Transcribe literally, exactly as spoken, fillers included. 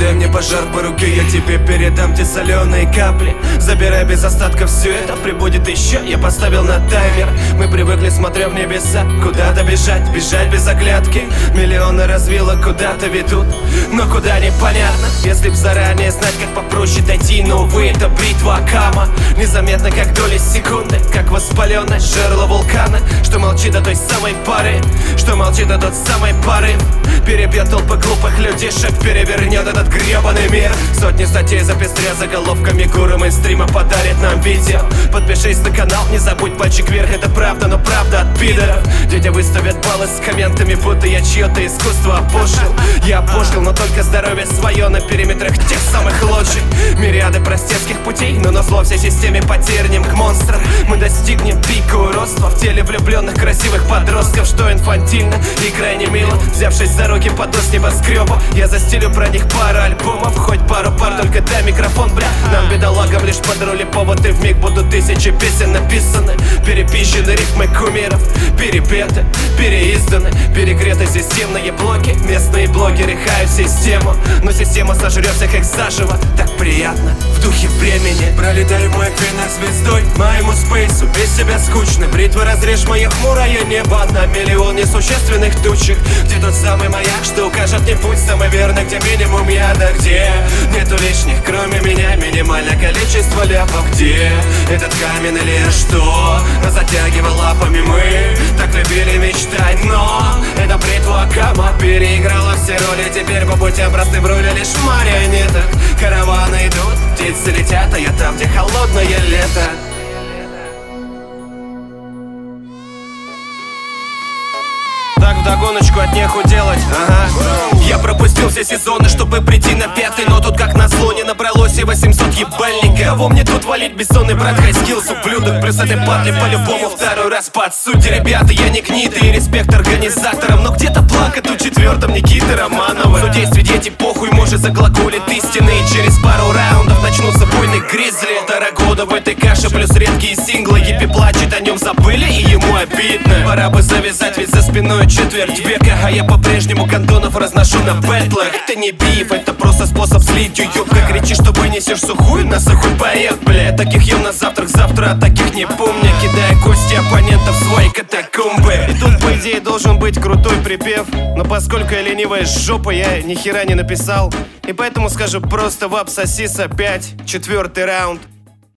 дай мне пожар по руке, я тебе передам те соленые капли. Забирай без остатка все это, прибудет еще, я поставил на таймер. Мы привыкли, смотря в небеса, куда-то бежать, бежать без оглядки. Миллионы развилок куда-то ведут, но куда непонятно. Если б заранее знать, как попроще дойти, но увы, это бритва Акама. Незаметно, как доли секунды, как воспаленное жерло вулкана, что молчит до той самой пары, что молчит до той самой пары. Перебьет толпы глупых людишек, перевернет этот гребаный мир. Сотни статей запестря заголовками, гуру мейнстрима подарит нам видео. Подпишись на канал, не забудь пальчик вверх, это правда, но правда от пидоров. Дядя выставят баллы с комментами, будто я чье-то искусство опошлил. Я опошлил, но только здоровье свое на периметрах тех самых лоджий. Мириады простецких путей, но назло всей системе потернем к монстрам. Мы достигнем пика уродства в теле влюбленных красивых подростков, что инфантильно и крайне мило. Взявшись за руки под ос небоскреба, я застелю про них пару альбомов, хоть пару пар, только дай микрофон, бля. Нам, бедолагам, лишь под роли повод, и вмиг будут тысячи песен написаны, переписчены рифмы кумиров, перепеты, переизданы, перегреты системные блоки. Местные блогеры хают систему, но система сожрет всех их заживо. Так приятно в духе времени. Пролетаю мой над звездой, моему спейсу, без тебя скучно. Бритва разрежь мое хмурое небо на миллион несущественных тучек. Где тот самый маяк, что укажет мне путь самый верный, где минимум яда, где нету лишних, кроме меня, минимальное количество ляпов. Где этот камень или что нас затягивал лапами мы? Так любили мечтать, но эта бритва Акама переиграла все роли. Теперь по путям простым руля лишь марионеток. Караваны идут, птицы летят, а я там, где холодное лето. Так вдогоночку от неху делать, ага. Я пропустил все сезоны, чтобы прийти на пятый, но тут как назло не набралось и восемьсот ебальников. Кого мне тут валить, бессонный брат, хайскиллс, ублюдок. Плюс этой падли по-любому второй раз под сути. Ребята, я не гнида и респект организаторам, но где-то плакать у четвертом Никиты Романова. Судей свидетелей похуй, может заглаголит истины, и через пару раундов начнутся войны гризли. Полтора года в этой каше, плюс редкие синглы. Епи плачет, о нем забыли и ему обидно. Пора бы завязать, ведь за спиной четверть века, а я по-прежнему кондонов разношу на бэтлах. Это не биф, это просто способ слить уёбка. Кричи, что вынесешь сухую, на сухой поех, бля. Таких ем на завтрак, завтра, а таких не помню. Кидая кости оппонентов в свои катакомбы. И тут, по идее, должен быть крутой припев, но поскольку я ленивая жопа, я ни хера не написал. И поэтому скажу просто вап, сосиса, пять, четвертый раунд.